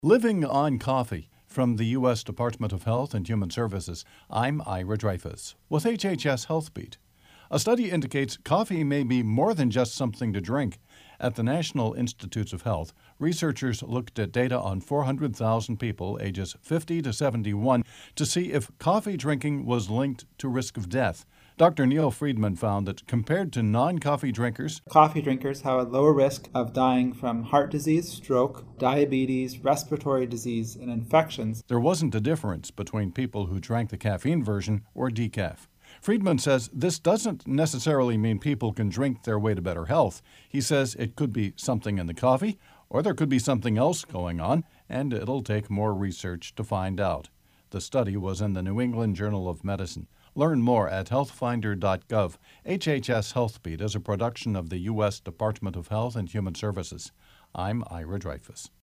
Living on Coffee. From the U.S. Department of Health and Human Services, I'm Ira Dreyfus with HHS Healthbeat. A study indicates coffee may be more than just something to drink. At the National Institutes of Health, researchers looked at data on 400,000 people ages 50 to 71 to see if coffee drinking was linked to risk of death. Dr. Neil Friedman found that compared to non-coffee drinkers, coffee drinkers have a lower risk of dying from heart disease, stroke, diabetes, respiratory disease, and infections. There wasn't a difference between people who drank the caffeine version or decaf. Friedman says this doesn't necessarily mean people can drink their way to better health. He says it could be something in the coffee, or there could be something else going on, and it'll take more research to find out. The study was in the New England Journal of Medicine. Learn more at healthfinder.gov. HHS Healthbeat is a production of the U.S. Department of Health and Human Services. I'm Ira Dreyfus.